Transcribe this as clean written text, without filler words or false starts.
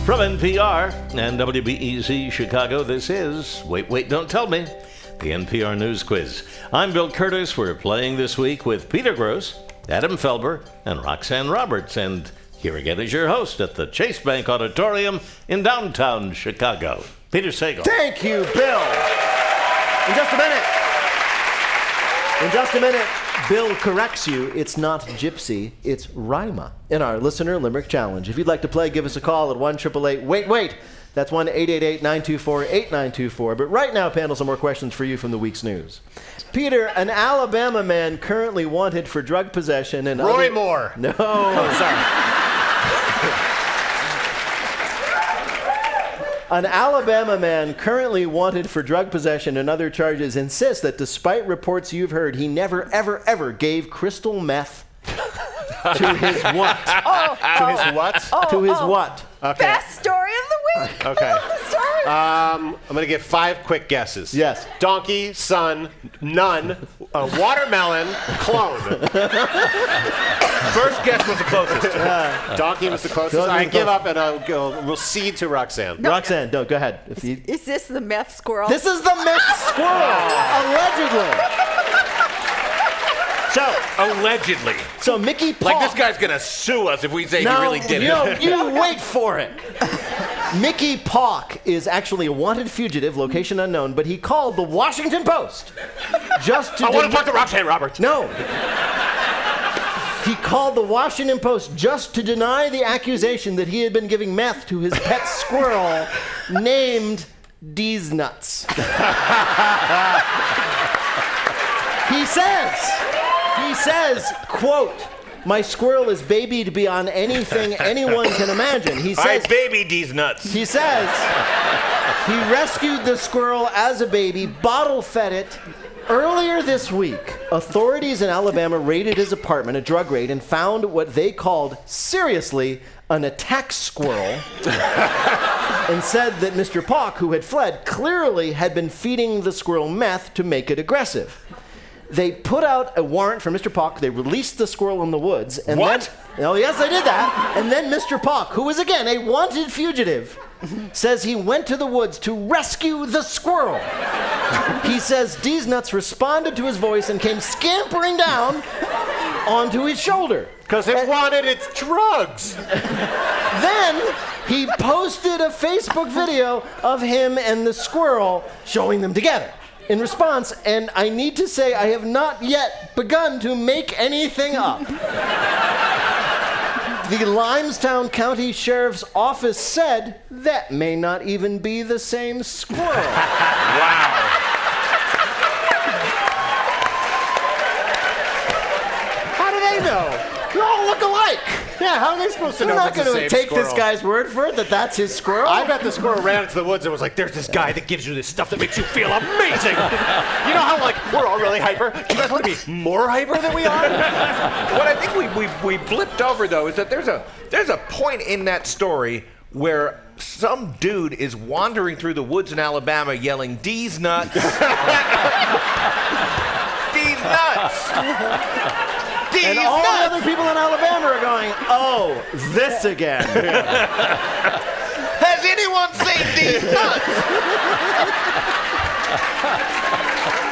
From NPR and WBEZ Chicago, this is Wait, Don't Tell Me, the NPR News Quiz. I'm Bill Curtis. We're playing this week with Peter Gross, Adam Felber, and Roxanne Roberts. And here again is your host at the Chase Bank Auditorium in downtown Chicago, Peter Sagal. Thank you, Bill. In just a minute, Bill corrects you. It's not Gypsy, it's Rima in our Listener Limerick Challenge. If you'd like to play, give us a call at 1-888-WAIT-WAIT. That's 1-888-924-8924. But right now, panel, some more questions for you from the week's news. Peter, an Alabama man currently wanted for drug possession and Roy Moore. No. Oh, sorry. An Alabama man currently wanted for drug possession and other charges insists that despite reports you've heard, he never, ever, ever gave crystal meth to his what? To his what? To his what? Okay. Best story of the week. Okay. The story. I'm going to give 5 quick guesses. Yes. Donkey, sun, none, watermelon, clone. First guess was the closest. Donkey was the closest. I give up and we'll cede to Roxanne. Roxanne, go ahead. Is this the meth squirrel? This is the meth squirrel, allegedly. Allegedly. So Mickey Paul. Like, this guy's going to sue us if we say he really did it. You wait for it. Mickey Pauk is actually a wanted fugitive, location unknown, but he called the Washington Post just to... I want to talk to Roxanne Roberts. No. He called the Washington Post just to deny the accusation that he had been giving meth to his pet squirrel named D's Nuts. He says, quote, "My squirrel is babied beyond anything anyone can imagine." He says, I baby these nuts. He says he rescued the squirrel as a baby, bottle fed it. Earlier this week, authorities in Alabama raided his apartment, a drug raid, and found what they called, seriously, an attack squirrel, and said that Mr. Pauk, who had fled, clearly had been feeding the squirrel meth to make it aggressive. They put out a warrant for Mr. Pauk. They released the squirrel in the woods. And what? Oh, yes, they did that. And then Mr. Pauk, who is, again, a wanted fugitive, says he went to the woods to rescue the squirrel. He says D's Nuts responded to his voice and came scampering down onto his shoulder. Because it wanted its drugs. Then he posted a Facebook video of him and the squirrel showing them together. In response, and I need to say I have not yet begun to make anything up, the Limestown County Sheriff's Office said that may not even be the same squirrel. Wow. How do they know? They all look alike. Yeah, how are they supposed to They're know not if it's going the to same take this squirrel? guy's word for it that that's his squirrel. I bet the squirrel ran into the woods and was like, "There's this guy that gives you this stuff that makes you feel amazing." You know how, like, we're all really hyper? Do you guys want to be more hyper than we are? What I think we blipped over, though, is that there's a point in that story where some dude is wandering through the woods in Alabama yelling, "D's nuts." D's nuts. D's And all the nuts. other people in Alabama are going, "Oh, this again." Has anyone seen D's nuts?